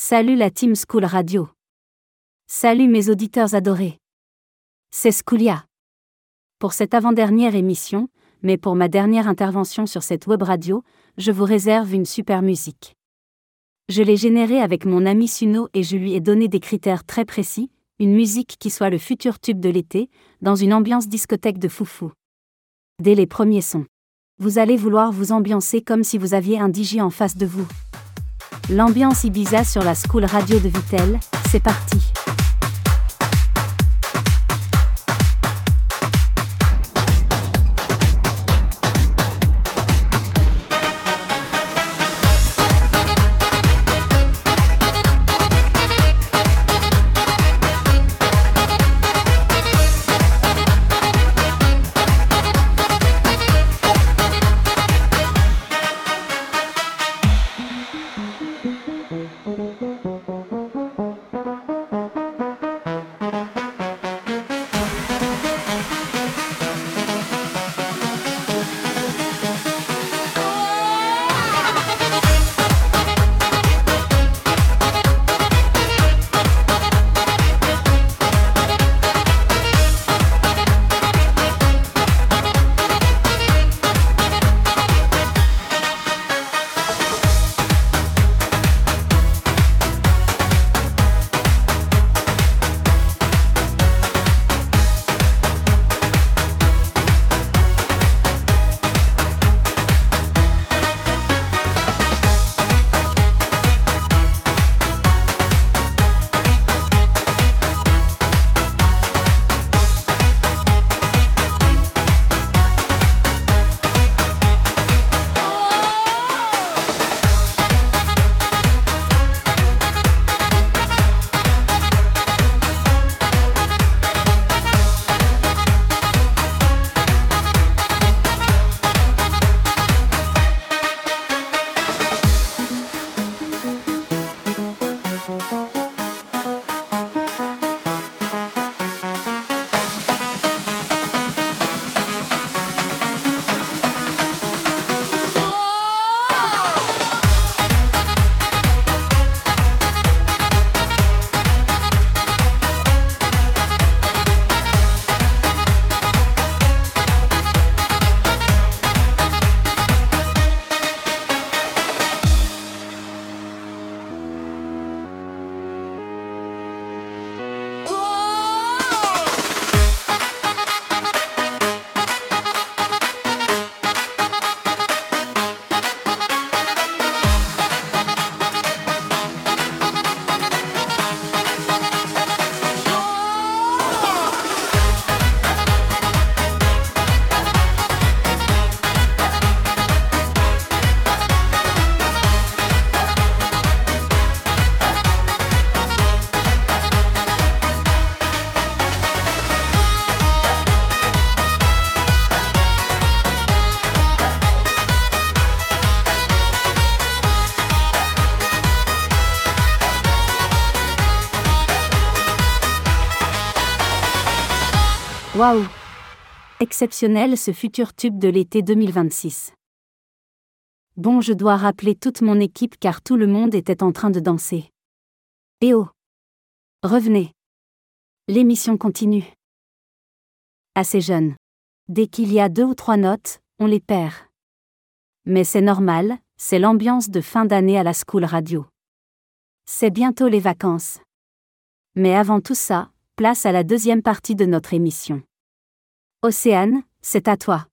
Salut la Team School Radio. Salut mes auditeurs adorés. C'est Schoolia. Pour cette avant-dernière émission, mais pour ma dernière intervention sur cette web radio, je vous réserve une super musique. Je l'ai générée avec mon ami Suno et je lui ai donné des critères très précis, une musique qui soit le futur tube de l'été, dans une ambiance discothèque de foufou. Dès les premiers sons, vous allez vouloir vous ambiancer comme si vous aviez un DJ en face de vous. L'ambiance Ibiza sur la School Radio de Vittel, c'est parti. Waouh! Exceptionnel ce futur tube de l'été 2026. Bon, je dois rappeler toute mon équipe car tout le monde était en train de danser. Eh oh! Revenez! L'émission continue. Assez jeune. Dès qu'il y a 2 ou 3 notes, on les perd. Mais c'est normal, c'est l'ambiance de fin d'année à la School Radio. C'est bientôt les vacances. Mais avant tout ça, place à la deuxième partie de notre émission. Océane, c'est à toi.